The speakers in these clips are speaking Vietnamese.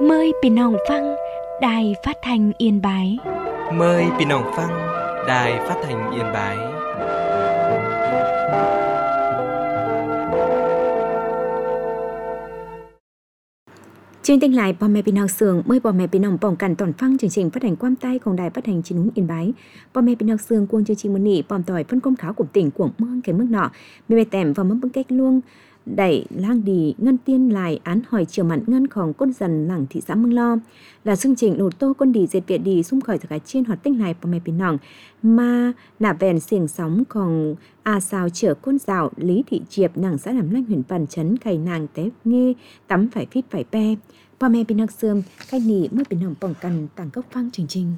Mờiพี่น้องฟังđài phát thanh Yên Bái. Mời พี่น้องฟัง Đài Phát thanh Yên Bái. Chương trình lạiพ่อแม่พี่น้องเสืองเมื่อพ่อแม่พี่น้องป้องกันตอนฟังchương trình phát hành quam tayของ Đài Phát thanh Chính Núi Yên Bái. พ่อแม่พี่น้องเสืองcuồng chương trìnhมื้อนี้ป้อมต่อยphân công khảo của tỉnh của Mương cái mức nọ. Mê tèm và mắm bưng cách luôn đẩy lang đi ngân tiên lại án hỏi chiều mặn ngânของก้นdần làng thị xã Mương Lo là chương trình lột tô con đi dệt Việt đi xung khỏi từ cái chiên hoạt tinh nàyพ่อแม่พี่น้องmà nả vèn xiềng sóngของà sao chở côn rào Lý Thị Diệp nàng xã làm lanh huyện Bản Trấn cày nàng té nghe tắm phải phít phải peพ่อแม่พี่น้องเสื่อมใครหนีเมื่อพี่น้องป้องกันต่างgốcฟังจริง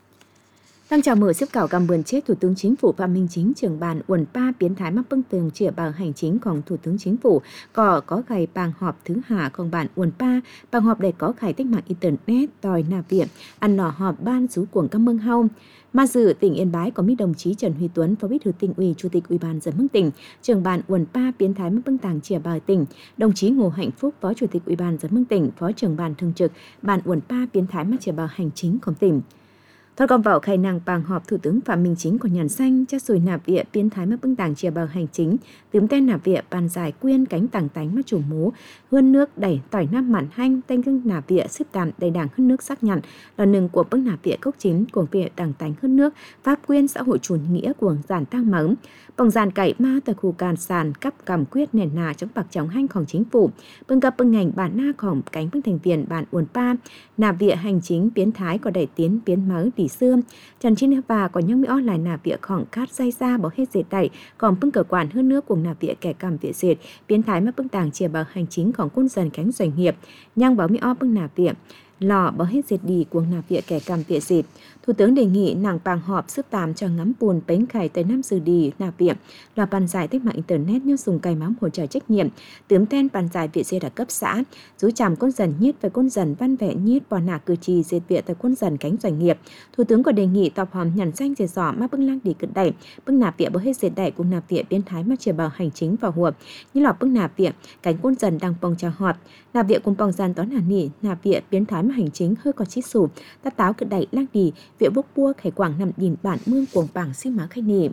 Đang chào mở xếp cảo cầm vườn chết Thủ tướng Chính phủ Phạm Minh Chính trưởng bàn uẩn pa biến thái mắc bưng tường chìa bằng hành chínhของThủ tướng Chính phủ có gầy bàng họp thứ hạของbản uẩn pa bàng họp để có khải tích mạng internet đòi nạp viện ăn nọ họp ban sú cuồng các mương hau mà dự tỉnh Yên Bái có mỹ đồng chí Trần Huy Tuấn phó bí thư tỉnh ủy chủ tịch ủy ban dân tỉnh trưởng bàn uẩn pa biến thái mắc bưng tàng chìa bờ tỉnh đồng chí Ngô Hạnh Phúc phó chủ tịch ủy ban dân tỉnh phó trưởng bàn thường trực bàn uẩn pa biến thái mắc chìa bờ hành chínhของtỉnh Thôi còn vào khai năng bàng họp Thủ tướng Phạm Minh Chính của Nhàn Xanh cho rồi nạp viện biến thái mất bưng tàng chìa bờ hành chính tướm tên nạp viện bàn giải quyên cánh tàng tánh mất chủ mố hơn nước đẩy tỏi nam mặn hanh tên cưng nạp viện xếp tạm đầy đảng hơn nước xác nhận là nừng của bưng nạp viện cốc chính của viện tàng tánh hơn nước pháp quyên xã hội chủ nghĩa của giản tăng mớm bằng giàn cậy ma tại khu càn sàn cấp cầm quyết nền nà chống bạc chống hanhของchính phủ bưng gặp bưng ngành bản naของcánh bưng thành viên bản uẩn pa nạp viện hành chính biến thái có đẩy tiến biến mới đi xưa Trần Chín và có những mỹ lại nạp việnของcát dây ra bỏ hết dệt đẩy còn bưng cơ quan hơn nước cùng nạp viện kẻ cầm viện dệt biến thái mất bưng tàng chìa bờ hành chínhของquân dân cánh doanh nghiệp nhang bảo mỹ bưng nạp viện lò bỏ hết dệt đi của nạp viện kẻ cầm viện dệt Thủ tướng đề nghị nàng bàng họp sức tạm cho ngắm buồn bánh khải tới năm dự đi nạp viện là bàn giải tích mạng internet như dùng cài mắm hỗ trợ trách nhiệm tướm tên bàn giải viện dệt ở cấp xã rú chàm con dần nhiết với con dần văn vẽ nhiết bỏ nạ cử trì dệt viện tại con dần cánh doanh nghiệp Thủ tướng có đề nghị tọp hòm nhằn danh dệt giỏ mà bưng lang đi cực đẩy bưng nạp viện bỏ hết dệt đẩy cùng nạp viện biến thái mà chìa bào hành chính vào hùa như lọ bưng nạp viện cánh con dần đang bong trà họp nạp viện cùng bong gian toán hàn nỉ nạp viện biến thái mà hành chính hơi có chít sủ ta táo cực đẩy lang đi viện bốc bua khải quảng nằm nhìn bản mương cuồng bảng xin má khai nỉ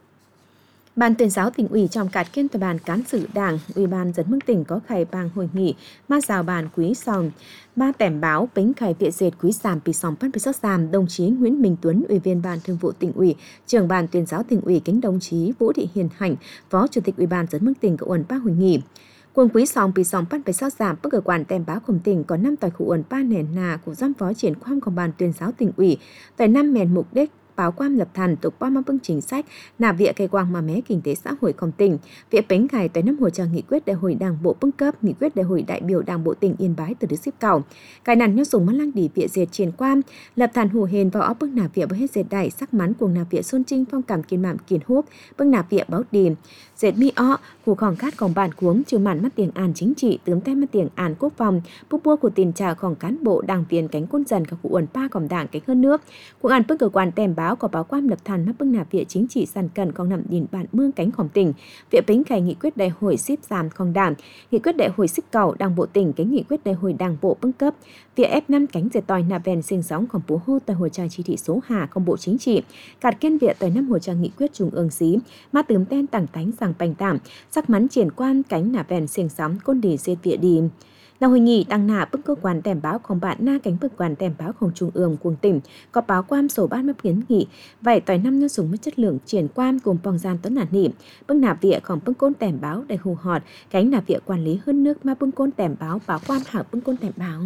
Ban tuyên giáo tỉnh ủy trong cát kiên tòa bàn cán sự đảng ủy ban dân mương tỉnh có khải bang hội nghị ma rào bàn quý sòng ma tẻm báo bính khải viện dệt quý giảm bị sòng phát bị sót giảm đồng chí Nguyễn Minh Tuấn ủy viên ban thường vụ tỉnh ủy trưởng ban tuyên giáo tỉnh ủy kính đồng chí Vũ Thị Hiền Hạnh phó chủ tịch ủy ban dân mương tỉnh của uẩn pa hội nghị Quân quý sòng bị sòng phát bị sót giảm bất cơ quan tem báo của tỉnh có 5 tài khu uẩn pa nền nà của giám phó triển khoam của ban tuyên giáo tỉnh ủy tại 5 mền mục đích báo quan lập thành tục qua mang bưng chính sách nạp viện cây quang mà mé kinh tế xã hộiของtỉnh viện bánh cải tới năm hội trợ nghị quyết đại hội đảng bộ bưng cấp nghị quyết đại hội đại biểu đảng bộ tỉnh Yên Bái từ được xếp cầu cải nằn nhau dùng mắt lang đi viện dệt triển quan lập thành hủ hền vào óc bưng nạp viện với hết dệt đại sắc mắn cuồng nạp viện xuân trinh phong cảm kiên mạm kiên húp bưng nạp viện báo điềm dệt mi ọ của khoảng cátของbản cuống trừ màn mắt tiền an chính trị tướm tem mắt tiền an quốc phòng bút bua của tiền tràของcán bộ đảng viên cánh quân dần các cụ uẩn paของđảng cánh hơn nước của an bưng cơ quan tem báo có báo quan lập thành mắt bưng nạp viện chính trị sàn cần còn nằm nhìn bản mương cánhของtỉnh viện bính khải nghị quyết đại hội xếp giảmของđảng nghị quyết đại hội xếp cầu đảng bộ tỉnh cái nghị quyết đại hội đảng bộ bưng cấp viện F5 cánh dệt tòi nạp vèn sinh sóngของbố hô tại hội trà chỉ thị số hà công bộ chính trị cạt kiên viện tới năm hội trà nghị quyết trung ương xí ma tướm tên tảng tánh rằng bành tạm sắc mắn triển quan cánh nạp vèn sinh sóng côn đi dệt viện đi Là hội nghị đăng nạ bức cơ quan tèm báoของbạn na cánh cơ quan tèm báoของtrung ương cuồng tỉnh có báo quan sổ ban mất kiến nghị vậy tỏi năm nó dùng mất chất lượng triển quan cùng bong gian tuấn nản nỉ bức nạp việnของbưng côn tèm báo để hù họt cánh nạp viện quản lý hơn nước mà bưng côn tèm báo quan hảo bưng côn tèm báo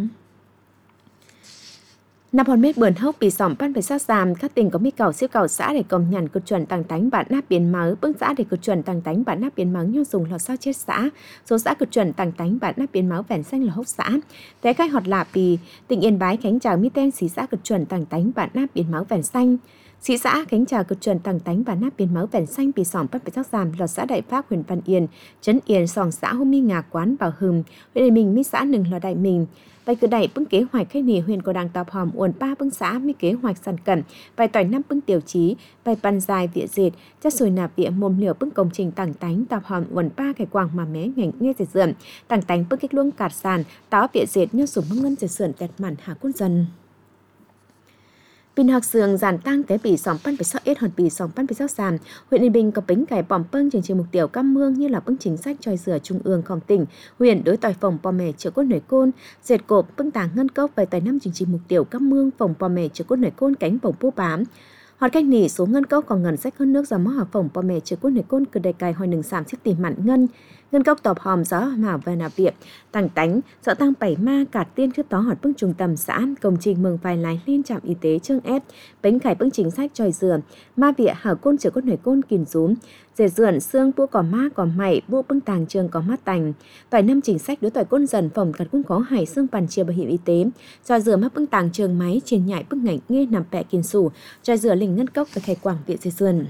Nạp hòn mét bờn hốc bị sỏm ban phải sát giảm các tỉnh có mi cầu siêu cầu xã để công nhận cực chuẩn tăng tánh bản nắp biến mới bước xã để cực chuẩn tăng tánh bản nắp biến mới nhau dùng lò sao chết xã số xã cực chuẩn tăng tánh bản nắp biến mới vẻn xanh là hốc xã té khai họt lạ bì tỉnh Yên Bái khánh chào mi tên xí xã cực chuẩn tăng tánh bản nắp biến mới vẻn xanh Thị xã Khánh Trà cực chuẩn tầng tánh và nắp biến máu vẻn xanh bị sòng bắt bị giác giảm lọt xã Đại Pháp huyện Văn Yên, trấn Yên sòng xã Hôm Mi Ngạc quán Bảo Hừng, huyện Đại Mình mi xã Nừng lò Đại Mình. Vậy cứ đẩy bưng kế hoạch khách nỉ huyện có đảng tọp hòm uồn 3 bưng xã mi kế hoạch sàn cẩn, vài tỏi 5 bưng tiểu chí, vài bàn dài vỉa dệt, chất sùi nạp vỉa mồm liều bưng công trình tảng tánh tọp hòm uồn 3 cái quàng mà mé ngành nghe dệt dượm, tảng tánh bưng kích luông cạt sàn, táo vỉa dệt như sủng bưng ngân dệt sườn tẹt mặn hạ quân dân. Pin học sườn giàn tăng té bị sòng pan bị sao ít hơn bị sòng pan bị sao sàn. Huyện Yên Bình có bính cải bỏm pâng chương trình mục tiêu cam mương như là bưng chính sách choi rửa trung ươngของtỉnh. Huyện đối tỏi phòng bò mè chữa cốt nổi côn, dệt cộp bưng tàng ngân cốc về tài năm chương trình mục tiêu cam mương phòng bò mè chữa cốt nổi côn cánh bổng pô bám. Hoạt cách nỉ số ngân cốc còn ngân sách hơn nước do mỏ hợp phòng bò mè chữa cốt nổi côn cứ đầy cài hồi nừng sàm chiếc tìm mặn ngân cốc tọp hòm gió mào và nạp viện tàng tánh sợ tăng 7 ma cạt tiên trước đó hoạt bưng trung tâm xã công trình mừng vài lái lên trạm y tế trương ép bánh khải bưng chính sách tròi dừa ma vịa hảo côn chữa cốt nổi côn kìm rúm dệt dườn xương bua cỏ ma cỏ mày bua bưng tàng trường có mát tành tỏi năm chính sách đối tỏi côn dần phòng cắt cũng có hải xương bàn chia bảo hiểm y tế tròi dừa mắc bưng tàng trường máy trên nhại bưng ngảnh nghe nằm bẹ kiên sủ tròi dừa lình ngân cốc và khải quảng viện dệt dườn.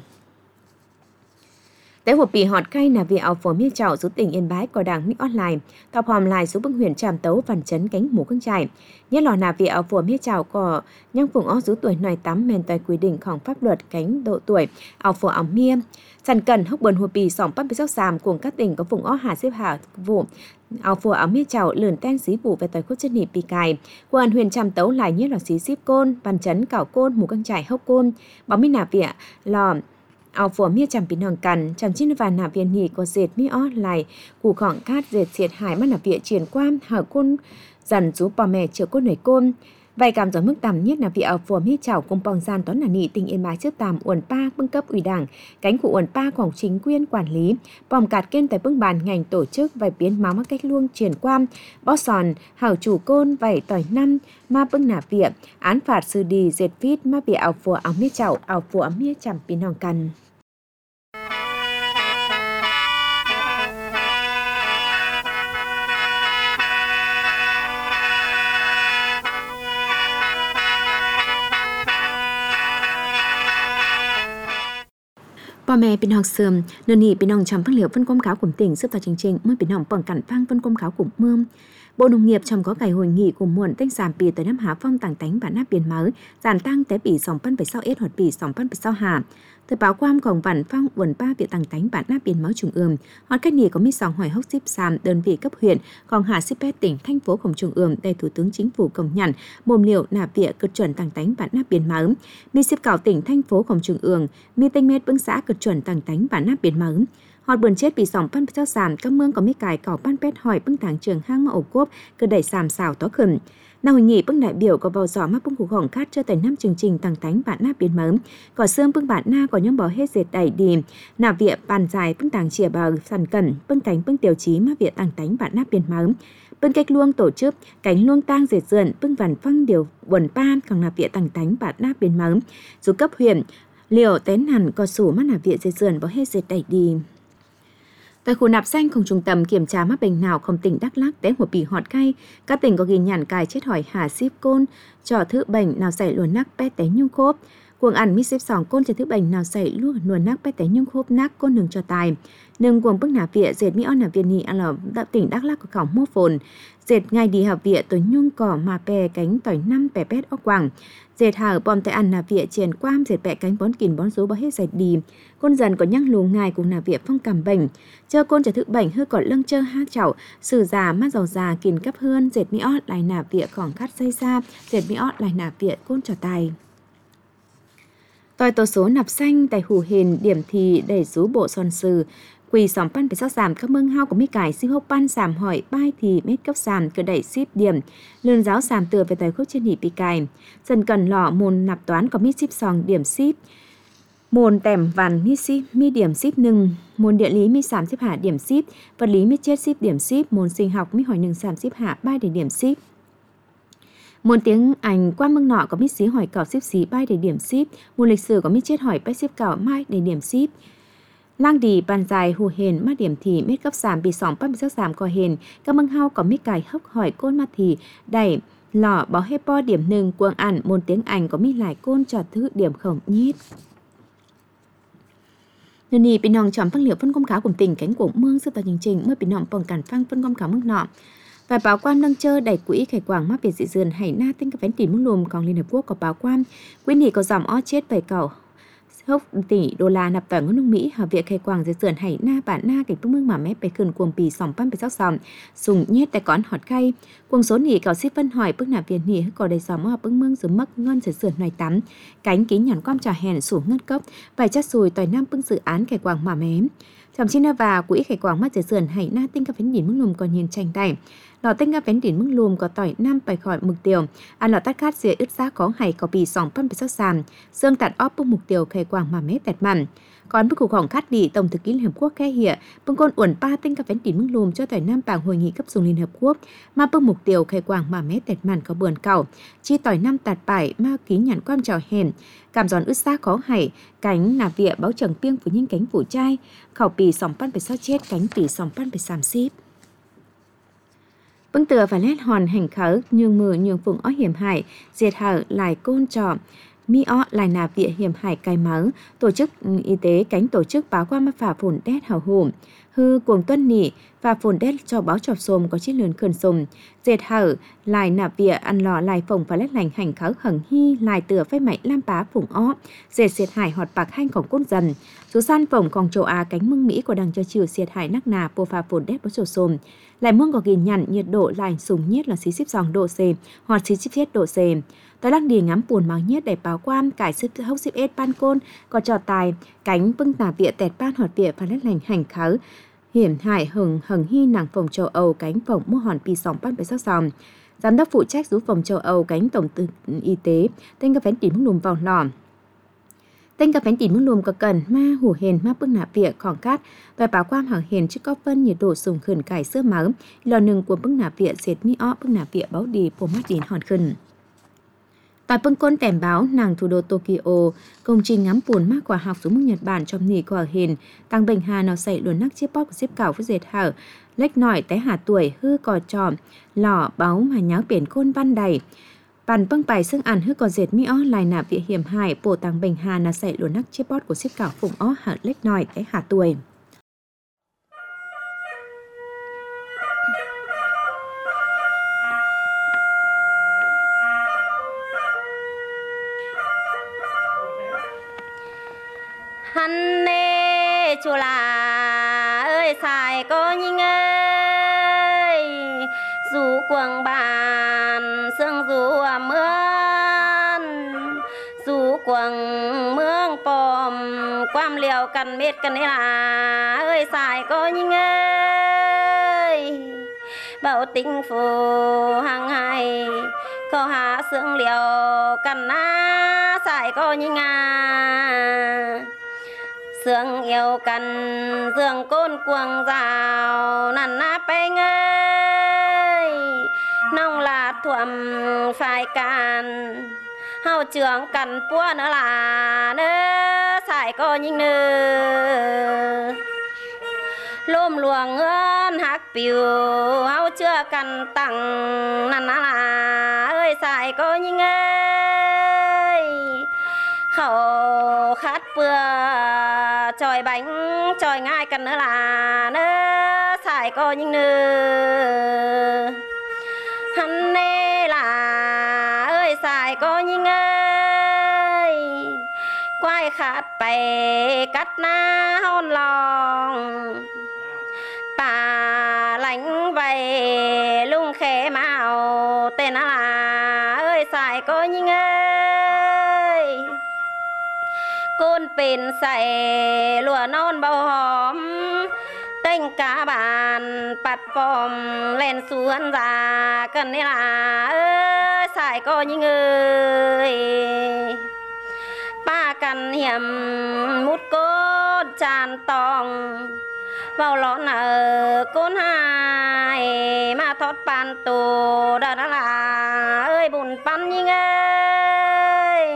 Tế hộp bị họt cay là vì ảo phổ miêu trạo giúp tỉnh Yên Bái có đảng Mỹ online, thọc hòm lại giúp bưng huyện Tràm Tấu văn chấn cánh mũ căng trải. Nhất lò là vì ảo phổ miêu trạo có nhang phùng ó giúp tuổi nòi tắm men tại quy địnhของpháp luật cánh độ tuổi, ảo phổ ảo mia. Sàn cần hốc bần hộp bị sòng bắt bị sóc sàm cùng các tỉnh có vùng ó hà xếp hạ vụ. Ảo phổ ảo miêu trạo lườn ten xí vụ về tài khốt chân nịp bị cài. Quan huyện Tràm Tấu lại nhất là xí ship côn, văn chấn cảo côn, mũ căng trải hốc côn. Bảo mi nà vịa lò ảo phổ mía chằm pin hòn cằn chằm chín và nạp viên nhị có dệt mi ó lại củ khỏng cát dệt xiệt hải mắt nạp viện triển quan hở côn dần rú bò mè chữa côn nổi côn vài cảm gió mức tầm nhất là vị ảo phổ mía chảo cùng bòng gian toán là nị tỉnh Yên Bái trước tàm uẩn pa bưng cấp ủy đảng cánh của uẩn paของchính quyền quản lý bòng cạt kênh tại bưng bàn ngành tổ chức vài biến máu mắc cách luông triển quan bó sòn hảo chủ côn vảy tỏi năm ma bưng nạp viện án phạt sư đi dệt vít ma vị ảo phổ ảo mía chảo ảo phổ ảo mía chằm pin hòn cằn. Bò mè bên học sườn, nơi nỉ bên hồng trồng phát liệu phân công cáo của tỉnh xếp vào chương trình mới bên hồng bằng cản phang phân công cáo của mương. Bộ Nông nghiệp trong có cải hội nghị của muộn tinh giảm bì tới năm Hà Phong tàng tánh bản nắp biển mới, giảm tăng tế bì sòng phân 6 ít hoặc bì sòng phân 6 hà. Thời báo quamของVạn Phong quần 3 việc tàng tánh bản nắp biển mới trung ương. Hoặc cách nỉ có mi sòng hỏi hốc ship sàm đơn vị cấp huyện, còn hà ship tỉnh thành phốของtrung ương để Thủ tướng Chính phủ công nhận mồm liệu nạp việc cực chuẩn tàng tánh bản nắp biển mới. Mi ship cảo tỉnh thành phốของtrung ương, mi tinh mét bưng xã cực chuẩn tàng tánh bản nắp biển mới. Họt buồn chết bị sòng pan pet sàm các mương có mi cài cỏ pan pet hỏi bưng tàng trường hang mà ổ cốp cứ đẩy sàm xào tó khẩn. Nào hội nghị bưng đại biểu có vào giỏ mắc bưng củ gỏng cát cho tới 5 chương trình tàng tánh bản nắp biến mới. Cỏ xương bưng bản na có nhóm bò hết dệt đẩy đi. Nạp viện bàn dài bưng tàng chìa bờ sàn cẩn bưng cánh bưng tiểu chí mắc viện tàng tánh bản nắp biến mới. Bưng cách luông tổ chức cánh luông tang dệt dườn bưng vằn phăng điều quần pan còn nạp viện tàng tánh bản nắp biến mới. Dù cấp huyện liệu tén hẳn có sủ mắt nạp viện dệt dườn bò hết dệt đẩy đi. Tại khu nạp xanhของtrung tâm kiểm tra mắc bệnh nào không tỉnh Đắk Lắk té hộp bị họt cay, các tỉnh có ghi nhận cài chết hỏi hà ship côn cho thứ bệnh nào xảy luồn nắc bé té nhung khốp. Cuồng ăn mi ship sòng côn cho thứ bệnh nào xảy luồn nắc bé té nhung khốp nắc côn nừng cho tài. Nừng cuồng bức nạp viện dệt mi on nạp viện nhị ăn ở tỉnh Đắk Lắk có khỏng mô phồn. Dệt ngay đi hợp viện tối nhung cỏ mà bè cánh tỏi năm bè pét ốc quảng. Dệt hở bom tại ăn nạp viện triển quam dệt bẹ cánh bón kìn bón rú bó hết dệt đi. Côn dần có nhăng lù ngài cùng nạp viện phong cảm bệnh. Chơ côn trở thức bệnh hư cỏ lưng chơ hát chảo. Sử già mát dầu già kìn cấp hươn dệt mi ót lại nạp viện khỏng khát dây xa. Dệt mi ót lại nạp viện côn trò tài. Tòi tổ số nạp xanh tại hủ hình điểm thì đẩy rú bộ son sư. Quỳ sòng pan phải giảm các mương hao của mi cải siêu hốc pan giảm hỏi bai thì mét cấp giảm cứ đẩy ship điểm lương giáo giảm tựa về tài khúc trên nhị bị cài dần cần lọ môn nạp toán có mi ship sòng điểm ship môn tèm vằn mi điểm ship nừng môn địa lý mi giảm ship hạ điểm ship vật lý mi chết ship điểm ship môn sinh học mi hỏi nừng giảm ship hạ bai để điểm ship môn tiếng Anh qua mương nọ có mi xí hỏi cảo ship xí bai để điểm ship môn lịch sử có mi chết hỏi bai ship cảo mai để điểm ship. Lang đi bàn dài hù hền mát điểm thì mét cấp giảm bị sòng bắt bị giảm co hền các mương hao có mít cài hốc hỏi côn mát thì đẩy lọ bảo hết po điểm nừng quang ảnh môn tiếng Anh có mi lại côn trò thứ điểm khổng nhít. Nơi này bị nòng chọn phân liệu phân công cáo của tỉnh cánh của mương sư tòa chương trình mới bị nòng bằng cản phăng phân công cáo mức nọ. Và báo quan nâng chơ đẩy quỹ khải quảng mắc về dị dườn hay na tinh các vén tiền mức lùm còn Liên Hợp Quốc có báo quan quỹ này có dòng ó chết về cầu hốc tỷ đô la nạp tỏi ngân nước Mỹ hợp việc khai quảng dưới sườn hay na bản na kịch bức mương mà mép bày khẩn cuồng pì sòng pan bày sóc sòng sùng nhét tại quán hot khay cuồng số nỉ cào xếp phân hỏi bức nạp viên nỉ có đầy sòng ở bức mương dưới mất ngon dưới sườn này tắm cánh kính nhọn quam trà hèn sủ ngất cốc vài chất sùi tỏi nam bưng dự án khai quảng mà mém chậm chi na và quỹ khai quảng mắt dưới sườn hay na tinh các vén nhìn mức lùm còn nhìn tranh tay lò tinh các vén đỉnh mức lùm có tỏi nam bài khỏi mực tiêu ăn lò tát khát dễ ướt giá có hay có bì sòng pan bày sóc sàm xương tạt óp bưng mục tiêu khai quảng mà mép tẹt mặn còn bức cuộc hỏng khát đi tổng thư ký Liên Hợp Quốc khe hịa bưng côn uẩn ba tinh các vén đỉnh mức lùm cho tỏi nam bảng hội nghị cấp dùng Liên Hợp Quốc mà bưng mục tiêu khai quảng mà mép tẹt mặn có bườn cẩu chi tỏi nam tạt bài ma ký nhàn quam trào hèn cảm giòn ướt giá có hay cánh nà vịa báo trần piêng của những cánh phủ trai khẩu bì sòng pan bày sóc chết cánh bì sòng pan bày sàm xíp bưng tựa và lét hòn hành khởi nhường mờ nhường vùng ó hiểm hại diệt hở lại côn trọ mi ó lại nà vịa hiểm hại cài máu tổ chức y tế cánh tổ chức báo qua mà phả phồn đét hào hùm hư cuồng tuân nỉ và phồn đét cho báo chọc xồm có chiếc lươn khẩn xồm diệt hở lại nà vịa ăn lò lại phồng và lét lành hành khởi hằng hy lại tựa phép mạnh lam bá vùng ó diệt hải họt bạc hanhของcôn dần số san phồngของchâu Á cánh mương Mỹ của đằng cho chiều diệt hải nắc nà pô pha phồn đét báo chọc xồm lại mương có ghi nhận nhiệt độ lại sùng nhiệt là xí xíp dòng độ C hoặc xí xíp thiết độ C. Tới lăng đi ngắm buồn máu nhiệt để báo quan cải sức hốc xíp ết ban côn có trò tài cánh bưng tà vịa tẹt ban hoạt vịa và lét lành hành khứ hiểm hại hằng hy nàng phòng châu Âu cánh phòng mua hòn pi sòng ban bế sắc dòng. Giám đốc phụ trách rú phòng châu Âu cánh tổng tư y tế tên các vén tỉ mức lùm vào lò. Tên các vén tỉ mức lùm có cần ma hủ hền ma bưng nạp vịa khoảng cát và báo quan hằng hền trước có phân nhiệt độ sùng khẩn cải sữa máu lò nừng của bưng nạp vịa dệt mi ó bưng nạp vịa báo đi phô mắt đến hòn khẩn. Tại bưng côn tèm báo nàng thủ đô Tokyo công trình ngắm buồn mắc quả học xuống mức Nhật Bản trong nỉ quả hền tăng bệnh hà nào xảy luồn nắc chiếc bóp của xếp cảo với dệt hở lách nỏi té hà tuổi hư cò tròm lò báo mà nháo biển côn văn đầy bàn băng bài xương ăn hư cò dệt mi ó lại nạp vịa hiểm hại bổ tăng bệnh hà nào xảy luồn nắc chiếc bóp của xếp cảo phùng ó hở lách nỏi té hà tuổi. Hắn nê chùa là ơi xài cô nhinh ơi dù quần bàn sương dù mướn dù quần mương pòm quam liều cần mết cần là ơi xài cô nhinh ơi bảo tình phù hàng ngày có hạ sương liều cần á xài cô nhinh sương yêu cần dương côn cuồng rào nằn áp anh ơi nông là thuầm phải càn hậu trưởng cần pua nữa là nơ xài cô nhìn nơ lôm luồng ơn hắc piu hậu chưa cần tặng nằn là ơi xài cô nhìn ơi khẩu khát bừa tròi bánh tròi ngay cần nữa là nơ xài cô những nơ hắn nê là ơi xài cô những ơi quay khát bày cắt na hôn lòng bà lánh vầy lung khế mạo tên là ơi xài cô những ơi côn pin say lúa non bao hòm tên cá bàn bạt bòm lên xuống ra cần đây là ơi xài cô những người ba cần hiểm mút cốt tràn tòng vào lón ở côn hai mà thoát bàn tù đó là ơi bùn pan những ơi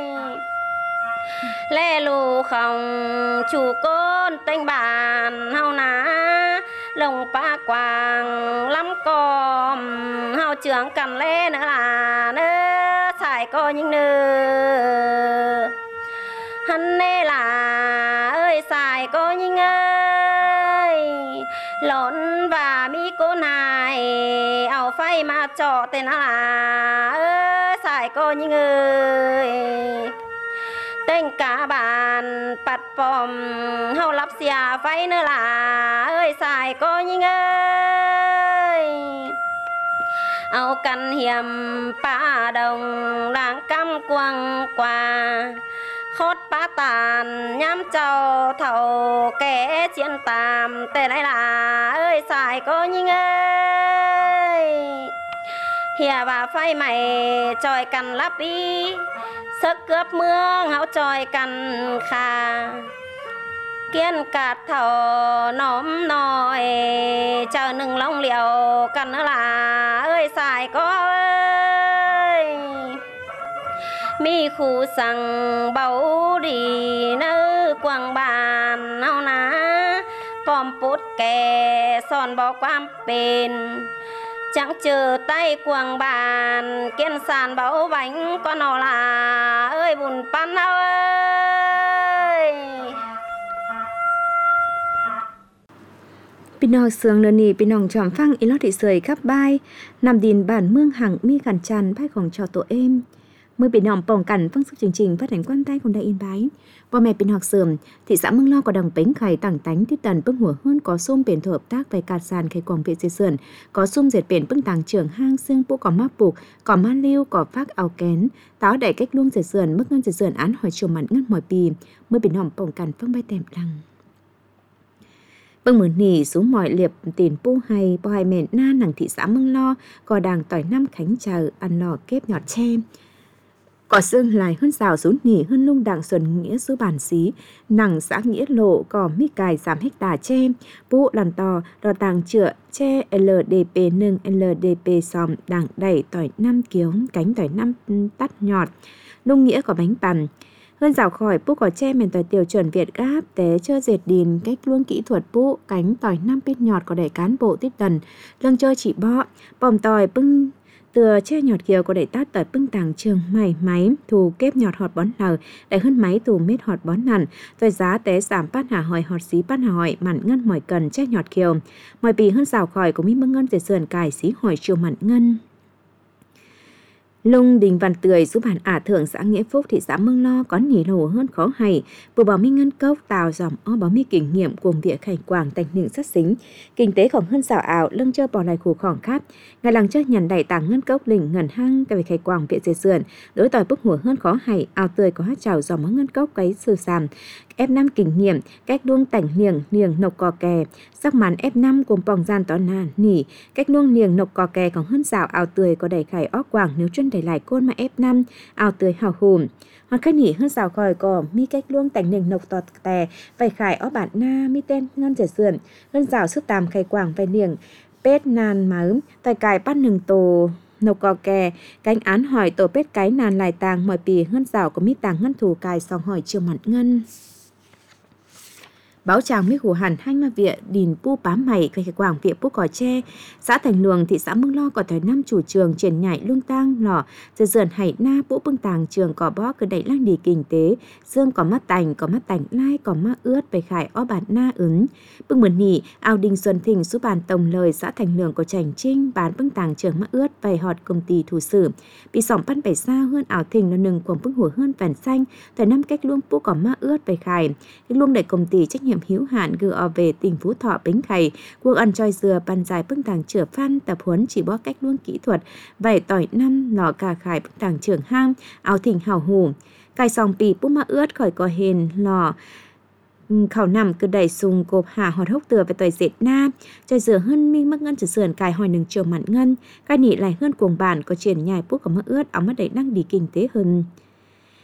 lê lù không chủ côn tên bàn hao ná lồng pa quàng lắm com hao trưởng cần lê nữa là nơ xài có những nơ hắn nê là ơi xài có những ơi lộn và mi cô này ảo phay mà trọ tên là ơi xài có những ơi tên cả bàn bật bom hao lắp xìa phay nữa là ơi xài có những ơi áo căn hiểm pa đồng đang cam quăng qua khót pa tàn nhám trâu thầu kẻ chiến tàm tên này là ơi xài có những ơi hìa và phai mày tròi cần lắp đi sức cướp mương háo tròi cần khà kiên cạt thầu nóm nòi chờ nừng long liều cần nữa là ơi xài có ơi mi khu sang bầu đi nơ quang bàn nao ná pom pút kè son bò quam bền chẳng chờ tay quang bàn kiên sàn bầu bánh con nó là ơi bùn pan ơi พี่น้องเสืองเนนีพี่น้องจอมฟังอีลอดที่เสยครับบ้ายนำดินบ้านเมืองหังมีกันจันไพ่ของชาวตัวเอ็มเมื่อพี่น้องป้องกันฟังสุขจริงๆphát hành quan tayของได้อินไบพ่อแม่พี่น้องเสริมthị xã Mương Lo có đồng bánhไข่ต่างtánhที่ตันปึ้งหัวhơn có xôm biển thổ hợp tác về cạt sàn khai quảng viện dệt sườn có xôm dệt biển pึ้งtàng trưởng hang xương pu có map bục có ma liu có phát áo kén táo đẩy cách luông dệt sườn mức ngân dệt sườn án hỏi chiều mặn ngân mỏi pìเมื่อพี่น้องป้องกันฟังใบแต้มลังเบิ่งมือหนีสูงหมอยเหลียบตีนปูให้ปอยเมนหน้าหนังthị xã Mương Lo có đàng tỏi năm khánh chờ ăn lò kép nhọt che có xương lại hơn rào xuống nỉ hơn lung đặng xuân nghĩa số bản xí nằng xã nghĩa lộ có mi cài giảm hecta che pu làn to đò tàng chữa che LDP nâng LDP xòm đảng đẩy tỏi năm kiếu cánh tỏi năm tắt nhọt lung nghĩa có bánh bàn hơn rào khỏi pu có che mền tỏi tiêu chuẩn Việt Gáp té chơi dệt điền cách luôn kỹ thuật pu cánh tỏi năm pít nhọt có đẩy cán bộ tiếp tần lưng chơi chỉ bọ bòm tỏi bưng tựa che nhọt kiều có đẩy tát tỏi bưng tàng trường mày máy thù kép nhọt họt bón lờ đẩy hơn máy thù mết họt bón nằn tỏi giá té giảm bát hà hỏi họt xí bát hà hỏi mặn ngân mỏi cần che nhọt kiều mỏi bì hơn rào khỏi cũng mi bưng ngân dệt sườn cài xí hỏi chiều mặn ngân Lung Đình Văn Tươi giúp bản ả thượng xã Nghĩa Phúc thị xã Mương Lo có nỉ lổ hơn khó hay vừa bảo mi ngân cốc tào dòm o bảo mi kinh nghiệm cùng địa khải quảng tành nựng sát xính kinh tế khổng hơn xảo ảo lưng chơi bỏ lại khủ khỏng khắp ngày làng chơi nhằn đẩy tàng ngân cốc lỉnh ngần hang cái về khải quảng viện dệt sườn đối tỏi bức hùa hơn khó hay ảo tươi có hát chào dòm ngân cốc cái sư sàm F5 kinh nghiệm cách đuông tảnh niềng nộc cò kè sắc màn F5 cùng bòng gian tỏ nà nỉ cách đuông niềng nộc cò kè còn hơn xảo ảo tươi có đẩy khải óc quảng nếu chân đẩy lại côn mà F5 ảo tươi hào hùm hoặc khách nỉ hơn xảo khỏi cò mi cách đuông tảnh niềng nộc tọt tè phải khải ó bản na mi tên ngân dệt sườn hơn xảo sức tàm khải quảng phải niềng pết nàn máu tại cài bắt nừng tổ nộc cò kè cánh án hỏi tổ pết cái nàn lại tàng mọi pì hơn xảo có mi tàng ngân thủ cài sòng hỏi chiều mặt ngân báo chàng mi hủ hẳn hai ma viện đìn pu bám mày cây quảng viện pu cò tre xã Thành Luồng thị xã Mương Lo có thời năm chủ trường triển nhảy lung tang lò dần dần hải na pu bưng tàng trường cò bó cứ đẩy lang đi kinh tế dương có mắt tành lai có mắt ướt về khải ó bản na ứng bưng mượn nỉ ao đình xuân thình số bàn tổng lời xã Thành Luồng có chảnh trinh bán bưng tàng trường mắt ướt vài họt công ty thủ sử bị sỏng pan bảy sao hơn ảo thình nó nừng quảng bưng hủa hơn vàn xanh thời năm cách luông pu có mắt ướt về khải cái luông đẩy công ty trách nhiệm hữu hạn GOV tỉnh Phú Thọ Bến Khày cuộc ăn choi dừa bàn dài bưng tàng chửa phan tập huấn chỉ bó cách luông kỹ thuật vảy tỏi năm lò cà khải bưng tàng trưởng hang áo thỉnh hào hủ cài sòng pì pu ma ướt khỏi có hền lò khảo nằm cứ đẩy sùng cộp hà họt hốc từa về tỏi dệt na choi dừa hơn minh mắc ngân chửa sườn cài hỏi nừng chiều mặn ngân cài nị lại hơn cuồng bản có triển nhài pu có ma ướt áo mắt đẩy đang đi kinh tế hơn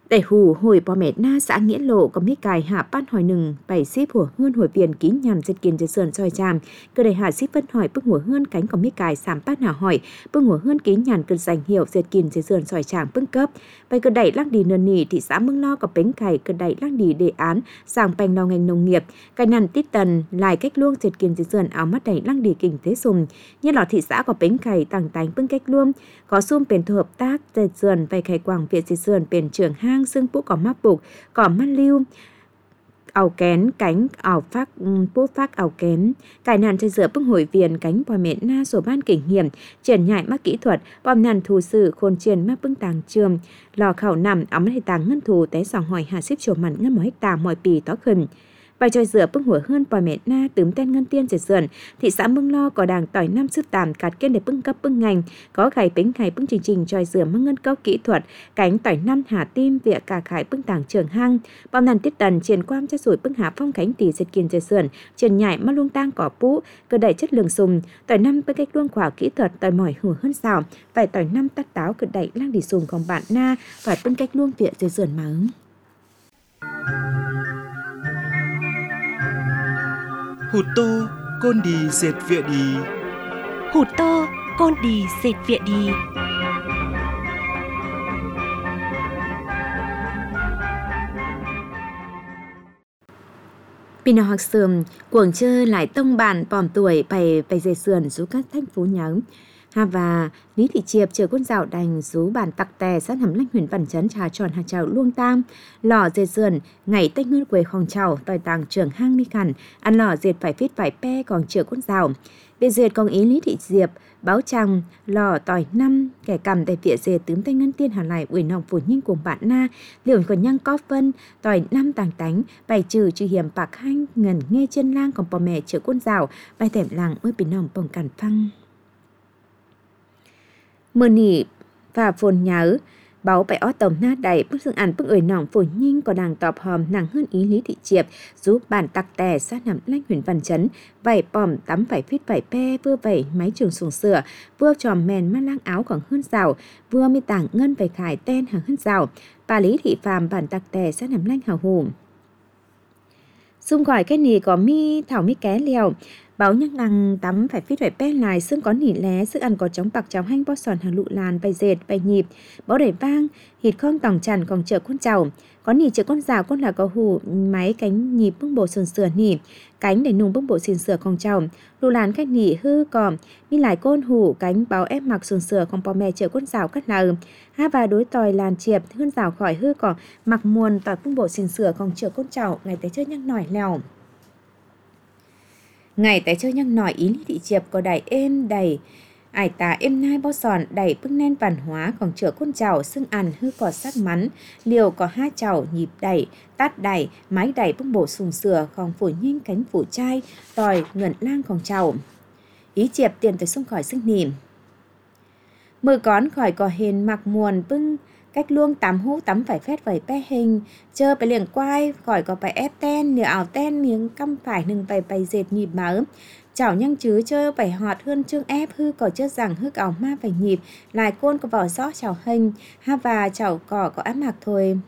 Đại hù hồi bò mẹ na xã Nghĩa Lộ có mi cài hạ ban hỏi nừng bảy ship hùa hơn hồi viên ký nhằn dệt kiên dệt sườn soi tràm cơ đầy hạ ship phân hỏi bức hùa hơn cánh có mi cài sám ban hạ hỏi bức hùa hơn ký nhằn cơ giành hiệu dệt kiên dệt sườn soi tràm bưng cấp vậy cơ đẩy lăng đi nền nỉ thị xã Mương Lo có bánh cày cơ đẩy lăng đi đề án sang bành lo ngành nông nghiệp cái nằn tít tần lại cách luông dệt kiên dệt sườn áo mắt đẩy lăng đi kinh tế sùng như lọ thị xã có bánh cày tàng tánh bưng cách luông có xung bền thu hợp tác dệt sườn vậy khai quảng việt dệt sườn bền trường hang xương bũ có mắc bục có mắt lưu ảo kén cánh ảo phát bố phát ảo kén cải nàn chơi giữa bức hội viên cánh bò mẹ na sổ ban kinh nghiệm triển nhại mắc kỹ thuật bom nàn thù sự khôn triển mắc bưng tàng trường lò khảo nằm ấm hay tàng ngân thù té sòng hỏi hạ xếp chỗ mặn ngân mỗi hectare mọi pì tó khẩn bài tròi giữa bưng hủa hơn bò mẹ na tướm tên ngân tiên dệt sườn thị xã Mương Lo có đàng tỏi năm sức tàm cạt kiên để bưng cấp bưng ngành có gầy bánh gầy bưng trình tròi giữa măng ngân cao kỹ thuật cánh tỏi năm hà tim vịa cả khải bưng tàng trường hang bom nàn tiết tần triển quam cho sủi bưng hạ phong cánh tỷ dệt kiên dệt sườn triển nhảy mắc luông tang cỏ pú cơ đẩy chất lượng sùng tỏi năm bưng cách luông khỏa kỹ thuật tỏi mỏi hủa hơn xào vài tỏi năm tắt táo cơ đẩy lang đi sùng còn bạn na và bưng cách luông vịa dệt sườn mà ứng. Hụt tô, con đi dệt vịa đi. Hụt tô, con đi dệt vịa đi. Pino học sườn, cuồng chơi lại tông bản bòm tuổi bày dệt sườn rú các thành phố nhớ. Ha và Lý Thị Chiệp chờ con dạo đành rú bản tặc tè sát hầm lanh huyền văn chấn trà tròn hà trào luông tam lò dệt sườn ngày tách ngư quầy khòng trào tòi tàng trưởng hang mi khẩn ăn lò dệt phải phít phải pe còn chờ con dạo biệt dệt còn ý Lý Thị Diệp báo chàng lò tỏi năm kẻ cầm tại phía dệt tướm tay ngân tiên hà lại buổi nòng phủ nhinh cùng bạn na liều còn nhang có phân tỏi năm tàng tánh bài trừ hiểm bạc hanh ngần nghe chân lang còn bò mẹ chờ con dạo bài thèm làng ơi bị nòng bồng cản phăng mơ nỉ và phồn nhớ báo bài ó tổng na đầy bức xương ảnh bức ơi nòng phủ nhinh có đàng tọp hòm nàng hơn ý Lý Thị Chiệp giúp bản tặc tè sát nằm lanh huyền văn chấn vảy bòm tắm vảy phít vảy pe vừa vảy máy trường xuồng sửa vừa tròm mèn mắt lang áo còn hơn rào vừa mi tảng ngân vảy khải ten hàng hơn rào bà Lý Thị Phàm bản tặc tè sát nằm lanh hào hùng xung khỏi cái nỉ có mi thảo mi ké liều báo nhắc năng tắm phải phít phải pe lại xương có nỉ lé sức ăn có chóng bạc chóng hanh bó sòn hà lụ làn bay dệt bay nhịp báo đẩy vang hít không tòng tràn còn chợ con chảo có nỉ chợ con rào con là có hù máy cánh nhịp bưng bộ sườn sửa nỉ cánh để nung bưng bộ sườn sửa con chảo lụ làn cách nỉ hư còm mi lại côn hù cánh báo ép mặc sườn sửa còn bò mẹ chợ con rào cắt lờ ha và đối tòi làn chiệp hơn rào khỏi hư cỏ mặc muôn tòi bưng bộ sườn sửa còn chợ con chảo ngày tới chơi nhắc nổi lèo ngày tại chơi nhăng nổi ý Lý Thị Chiệp có đẩy êm đầy ải tà êm nai bao sòn đẩy bức nen văn hóa còn chữa con chảo xương ăn hư cỏ sắc mắn liều có hai chảo nhịp đẩy tát đẩy máy đẩy bức bộ sùng sửa còn phủ nhanh cánh phủ chai tòi ngẩn lang còn chảo ý Chiệp tiền tới xung khỏi sức nìm mưa con khỏi có hình mặc muồn bưng cách luông tắm hú tắm phải phét vẩy pe hình chơ phải liền quai khỏi có phải ép ten liều ảo ten miếng căm phải nừng phải dệt nhịp mớ chảo nhăng chứ chơ phải họt hơn chương ép hư có chơ rằng hư ảo ma phải nhịp lại côn có vỏ gió chảo hình ha và chảo cỏ có áp mạc thôi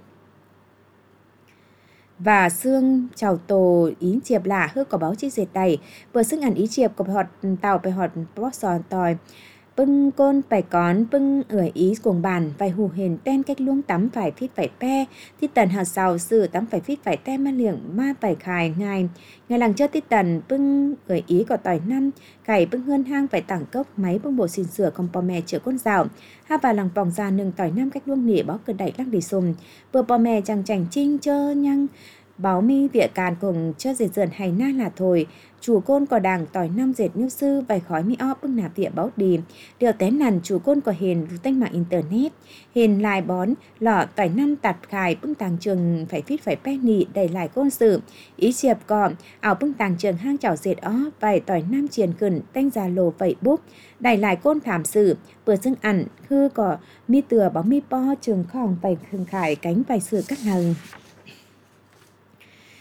và xương chảo tổ ý Chiệp là hư có báo chi dệt đầy vừa sức ăn ý Chiệp có họt tàu phải họt bó sòn tòi bưng côn phải con bưng ưỡi ý cuồng bàn vài hù hền ten cách luông tắm phải phít phải pe tít tần hạt sào sử tắm phải phít phải te ma liệng ma phải khải ngày làng chơi tít tần bưng ưỡi ý có tỏi năm cày bưng hơn hang phải tảng cốc máy bưng bộ xin sửa còn bò mẹ chữa con rào ha và làng vòng ra nừng tỏi năm cách luông nỉ bó cờ đẩy lắc đi sùng vừa bò mẹ chẳng chảnh chinh chơ nhăng báo mi vịa càn cùng chơ dệt dườn hay na là thôi chủ côn có đàng tỏi năm dệt như sư vài khói mi o bưng nạp vịa báo đi điều té nằn chủ côn có hiền tanh mạng internet hiền lại bón lọ tỏi năm tạt khải bưng tàng trường phải phít phải pe nị đầy lại côn sự ý Chiệp còn ảo bưng tàng trường hang chảo dệt ó vài tỏi năm triền cẩn tanh già lồ vậy búp đầy lại côn thảm sự vừa xưng ẩn hư có mi từa báo mi po trường khòng phải khương khải cánh vài sự các hằng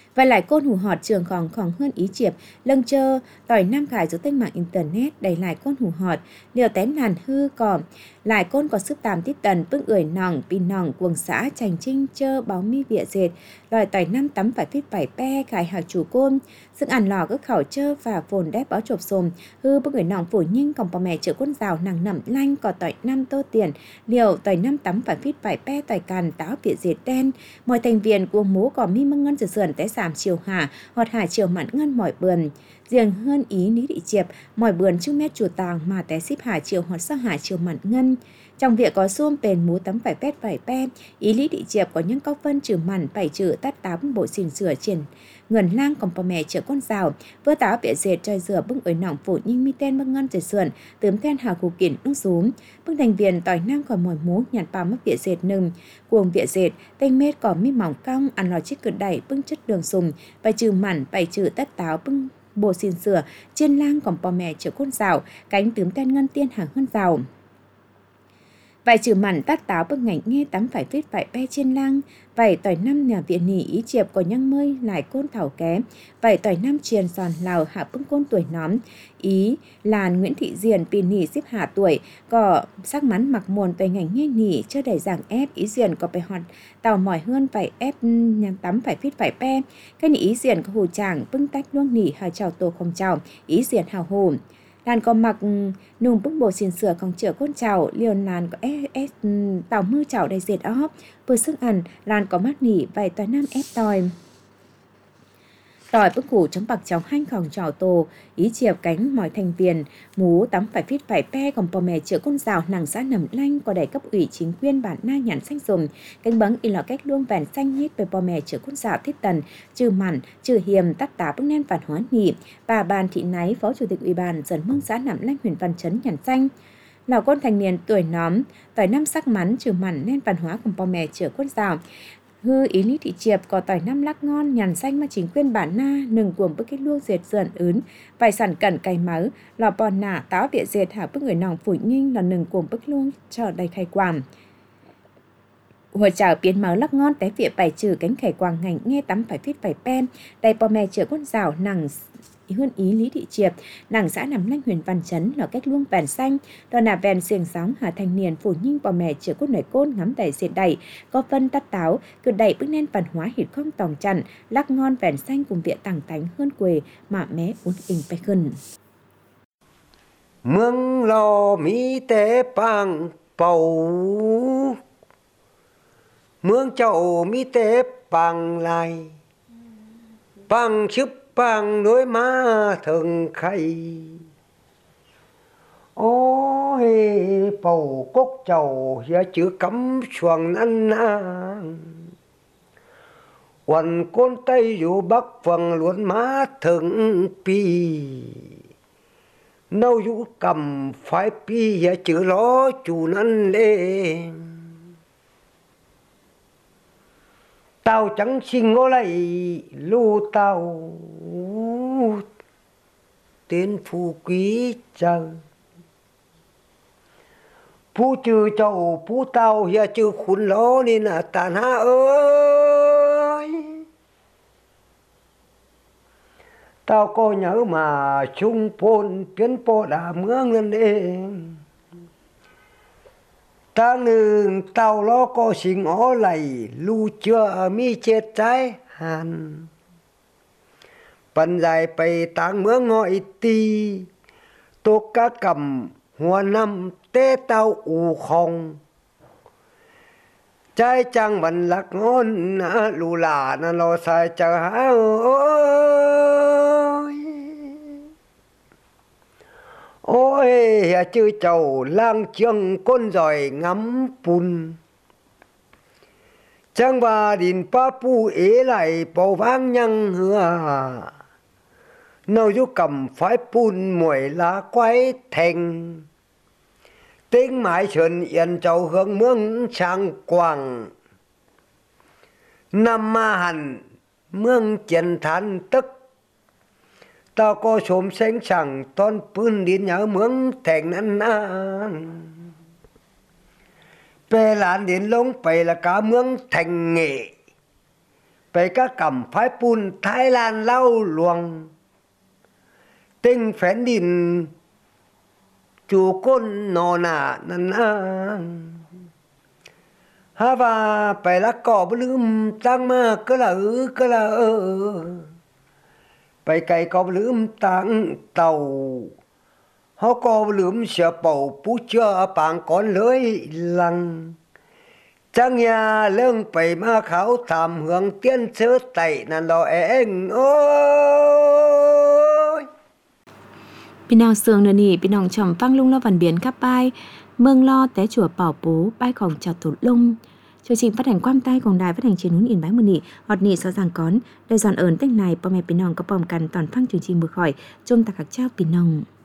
Và lại côn hủ họt trường khoảng hơn ý chiệp, lâng chơ, tỏi nam khải giữa tên mạng internet đầy lại côn hủ họt, liều tén làn hư cỏ, lại côn có sức tàm tít tần, bưng ưởi nòng, pin nòng, quần xã, chành trinh, chơ, báo mi vịa dệt, loài tỏi năm tắm phải phít phải pe, khải hạc chủ côn, sức ăn lò ức khảo chơ và phồn đép báo chộp xồm, hư bưng ưởi nòng phổ nhanh, còn bà mẹ chữa côn rào nàng nằm lanh, cỏ tỏi năm tô tiền, liều tỏi năm tắm phải phít phải pe, tỏi càn, táo vịa dệt đen, mọi thành viên của mố có mi mưng ngân sườn sườn té giảm chiều hạ, hoặc hạ chiều mặn ngân mỏi bườn. Riêng hơn ý lý thị chiệp, mỏi bườn chung mét chủ tàng mà té ship hạ chiều hoặc sắc hạ chiều mặn ngân. Trong việc có xuông bền mú tấm phải pét phải pe, ý lý thị chiệp có những cốc vân trừ mặn bảy trừ tắt tám bộ xìn sửa triển. Ngần lang còn bà mẹ chữa con rào, vơ táo bịa dệt trời rửa bưng ới nỏng phủ nhưng mi tên bưng ngân dệt sườn, tướm tên hà củ kiển nước rúm. Bưng thành viên tỏi nam còn mỏi mú nhặt bà mất bịa dệt nừng, cuồng bịa dệt, tênh mết có mi mỏng cong, ăn lò chiếc cực đẩy bưng chất đường sùng, bảy trừ mặn bảy trừ tắt táo bưng bộ xìn sửa, trên lang còn bà mẹ chữa con rào, cánh tướm tên ngân tiên hàng hơn rào. Vài trừ mặn tát táo bưng ngảnh nghe tắm phải viết phải pe trên lang, vài tỏi năm nhà viện nỉ ý chiệp có nhăng mơi lại côn thảo ké, vài tỏi năm triền giòn lào hạ bưng côn tuổi nóm, ý làn Nguyễn Thị Diền pin nỉ xếp hạ tuổi, có sắc mắn mặc muồn về ngảnh nghe nỉ chưa đầy giảng ép ý Diền có phải hoạt tàu mỏi hơn phải ép nhang tắm phải viết phải pe, cái nỉ ý Diền có hồ chàng bưng tách luông nỉ hà chào tổ không chào, ý Diền hào hồn. Làn có mặc nùng bức bộ xìn sửa còn chữa côn chảo, liều làn có tàu mưa chảo đầy dệt óp, vừa sức ăn, làn có mát nỉ vài tỏi năm ép tỏi. Tỏi bức củ chống bạc chóng hanh khỏng trào tổ, ý chiệp cánh mỏi thành viên, mú tắm phải phít phải pe còn bò mè chữa côn rào nàng xã nằm lanh có đầy cấp ủy chính quyền bản na nhàn xanh dùng, cánh bấng in lọ cách luông vẹn xanh nhít về bò mè chữa côn rào thiết tần, trừ mặn, trừ hiềm tắt tá bức nen văn hóa nhị, bà Bàn Thị Náy phó chủ tịch ủy ban dần mương xã nằm lanh huyện Văn Chấn nhàn xanh. Lào con thành niên tuổi nóm, tỏi năm sắc mắn trừ mặn nên văn hóa cùng bò mè chữa côn rào. Hư ý lý thị chiệp có tỏi năm lắc ngon nhàn xanh mà chính quyền bản na nừng cuồng bức cái luông dệt dần ướn vài sản cẩn cày máu lò bò nả táo bịa dệt hạ bức người nòng phủi nhinh là nừng cuồng bức luông chờ đầy khai quàm hồi chào biến máu lắc ngon té vịa bài trừ cánh khải quàng ngành nghe tắm phải phít phải pen đầy bò mè chữa con rào nằng hơn ý lý thị chiệp nàng xã nằm lanh huyện Văn Chấn là cách luông vèn xanh đó là vèn xiềng sóng hà thanh niên phủ nhinh bò mè chữa cốt nổi côn ngắm đầy diệt đầy có phân tắt táo cứ đẩy bước nên văn hóa hít không tòng chặn lắc ngon vèn xanh cùng viện tàng tánh hơn quê mà mé uốn inh bay khân mương lò mỹ tế bằng bầu mương chậu mỹ tế bằng lại bằng chụp bằng đôi má thường khay ôi bầu cốc chầu ya chữ cắm xuồng ăn nàng quần côn tây dù bắc phần luôn má thường pi nâu dù cầm phải pi ya chữ ló chủ năn lên tao chẳng xin ngô lại lưu tao tên phù quý chờ phù trừ chầu phù tao ya chữ khốn ló nên là tàn ha ơi tao có nhớ mà chung phôn biến po đã mương lên đêm ta nương tao lo có xin ó lầy lưu chưa mi chết trái hàn bần dài bày tang mưa ngọi ti tô cá cầm hoa năm tê tao u không trái trăng bần lạc ngon lù là nó lo sai chờ há ơi ôi chư chầu lang chương con giỏi ngắm pun chẳng bà đình pa pu ế lại bầu vang nhăng hừa nâu du cầm phải pun muội lá quái thành tiếng mãi sơn yên châu hướng mương trang quảng năm ma hành mương chiến thán tức tao có xôm xanh chẳng ton pun đến nhớ mương thành ăn ăn bè làn đến lông bày là cá mương thành nghệ ไปก็กำไฟปุ่นไทยลานเล่าหลวงเต็งแผ่นดินจูก้นนอนานั่นนะฮาว่าไปละก่อบลืมตั้งมาก็ละก็ละไปไกลก็ลืมตั้งเต่าเฮาก็ลืมเสียเป่าผู้เชื่อปางก่อนเลยลังจังยาเรื่องไปมาเขาทำเหืองเตี้ยนเชื้อไตนั่นเราเองโอ้ยพี่น้องเสืองเดี๋ยวนี้พี่น้องชมฟังลุงละวันเบียนกับป้ายเมืองลอแต่จั่วเป่าปูป้ายของเจ้าตุลงchương trình phát hành quang tayของđài phát hành truyền hình Yên Báiมื้อนี้ฮอดนี้ซอสังก่อนได้สอนเอิ้นแต่งในพ่อแม่พี่น้องก็พร้อมกันตอนฟังchương trìnhมื้อข่อยจมตะกักเจ้าพี่น้อง